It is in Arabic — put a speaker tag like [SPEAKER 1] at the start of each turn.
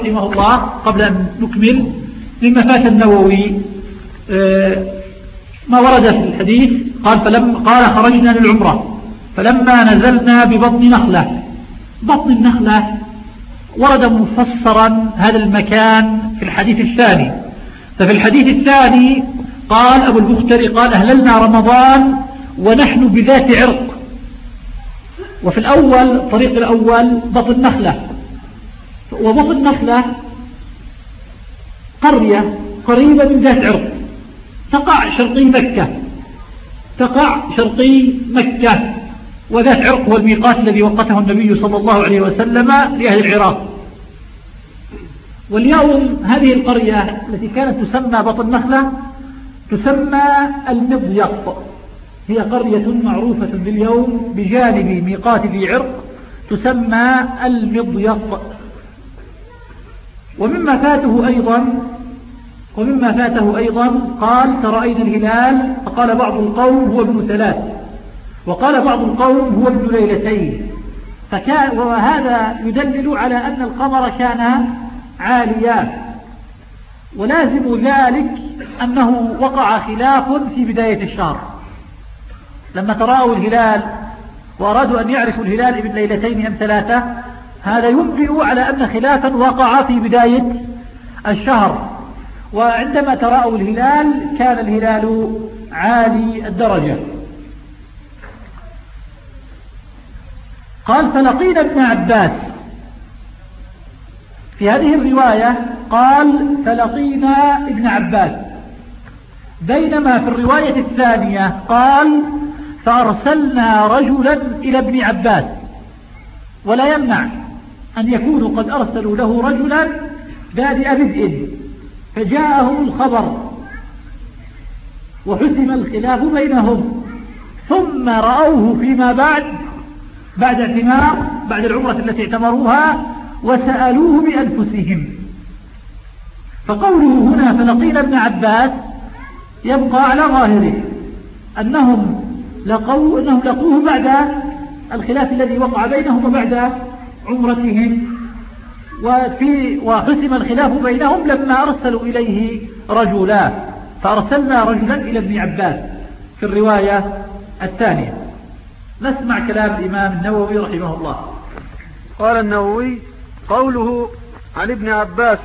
[SPEAKER 1] رحمه الله قبل أن نكمل مما فات النووي ما ورد في الحديث. قال خرجنا للعمرة فلما نزلنا ببطن نخلة. بطن النخلة ورد مفسرا هذا المكان في الحديث الثاني. ففي الحديث الثاني قال أبو البختري قال أهللنا رمضان ونحن بذات عرق. وفي الأول طريق الأول بطن نخلة، وبطن نخلة قرية قريبة من ذات عرق تقع شرقي مكة، وذات عرق هو الميقات الذي وقته النبي صلى الله عليه وسلم لأهل العراق. واليوم هذه القرية التي كانت تسمى بطن نخلة تسمى المضيق. هي قرية معروفة باليوم بجانب ميقات ذي عرق تسمى المضيق. ومما فاته أيضا قال ترأينا الهلال، فقال بعض القوم هو ابن 3، وقال بعض القوم هو ابن 2 ليلتين. وهذا يدلل على أن القمر كان عاليا، ولازم ذلك أنه وقع خلاف في بداية الشهر لما تراءوا الهلال وأرادوا أن يعرفوا الهلال ابن 2 أم 3. هذا ينبئ على أن خلافا وقع في بداية الشهر، وعندما تراءوا الهلال كان الهلال عالي الدرجة. قال فلقينا ابن عباس. في هذه الرواية قال فلقينا ابن عباس، بينما في الرواية الثانية قال فأرسلنا رجلا إلى ابن عباس. ولا يمنع أن يكونوا قد أرسلوا له رجلا بادئ بدء فجاءهم الخبر وحسم الخلاف بينهم، ثم رأوه فيما بعد العمرة التي اعتمروها وسألوه بأنفسهم. فقوله هنا فلقينا ابن عباس يبقى على ظاهره أنهم لقوه بعد الخلاف الذي وقع بينهم وبعد عمرتهم، وحسم الخلاف بينهم لما أرسلوا إليه رجلا، فأرسلنا رجلا إلى ابن عباس في الرواية الثانية. نسمع كلام الإمام النووي رحمه الله.
[SPEAKER 2] قال النووي قوله عن ابن عباس